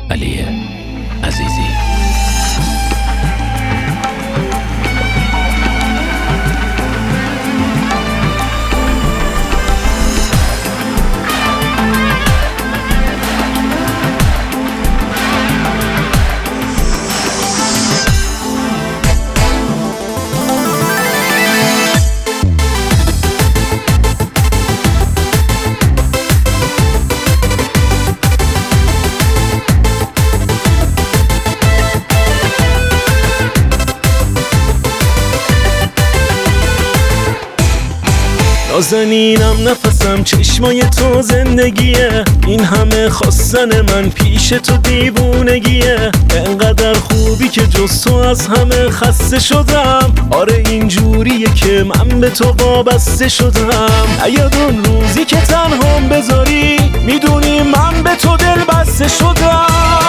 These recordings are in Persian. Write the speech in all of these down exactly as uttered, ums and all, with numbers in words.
علی عزیزی. نازنینم نفسم چشمای تو زندگیه، این همه خواستن من پیش تو دیوونگیه. انقدر خوبی که جز تو از همه خسته شدم. آره اینجوریه که من به تو وابسته شدم. نیاد اون روزی که تنهام بذاری، میدونی من به تو دل بسته شدم.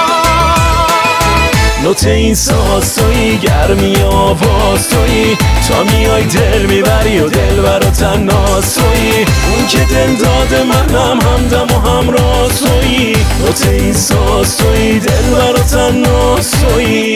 نوت این ساز تویی، گرمی آواز تویی، تا میای دل میبری و دل برا تناز تویی. اون که دل داده منم همدم و همراز تویی. نوت این ساز تویی، دل برا تناز تویی.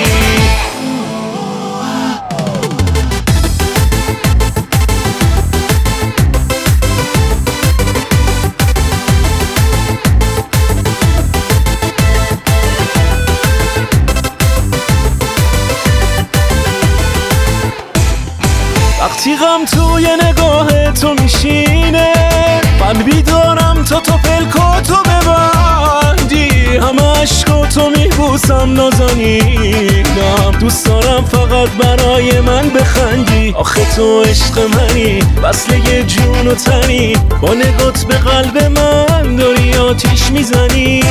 وقتی غم توی نگاه تو میشینه، من بیدارم تا تو پلکاتو ببندی. همه عشقا تو میبوسم نازنینم، دوست دارم فقط برای من بخندی. آخه تو عشق منی، وصله یه جون و تنی، با نگات به قلب من داری آتیش میزنی.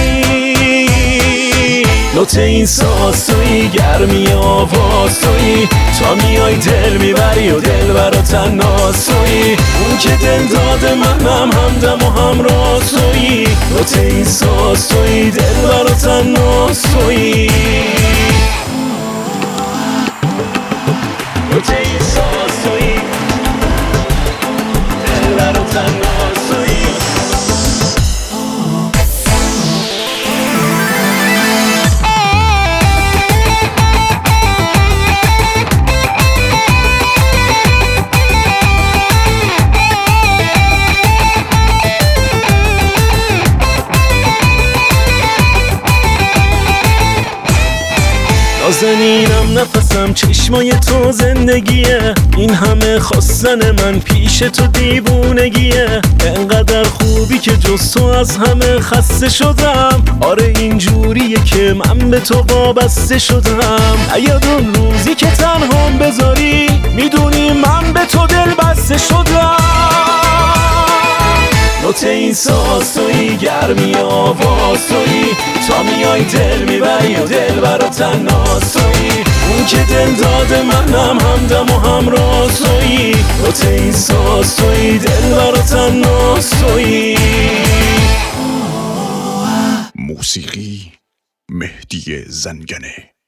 نوت این ساز تویی، گرمی آواز تویی، تا میای دل میبری و دل برا تناز تویی. اون که دل داده منم همدم و همراز تویی. نوت این ساز تویی، دل برا تناز تویی. نوت این ساز تویی، دل برا تناز تویی. نازنینم نفسم چشمای تو زندگیه، این همه خواستن من پیش تو دیوونگیه. انقدر خوبی که جز تو از همه خسته شدم. آره اینجوریه که من به تو وابسته شدم. نیاد اون روزی که تنهام بذاری، میدونی من به تو دل بسته شدم. نوت این ساز تویی، گرمی آواز تویی، تا میای دل میبری و دل برا تناز تویی. اون که دل داده منم همدم و همراز تویی. نوت این ساز تویی، دل برا تناز تویی. موسیقی مهدی زنگنه.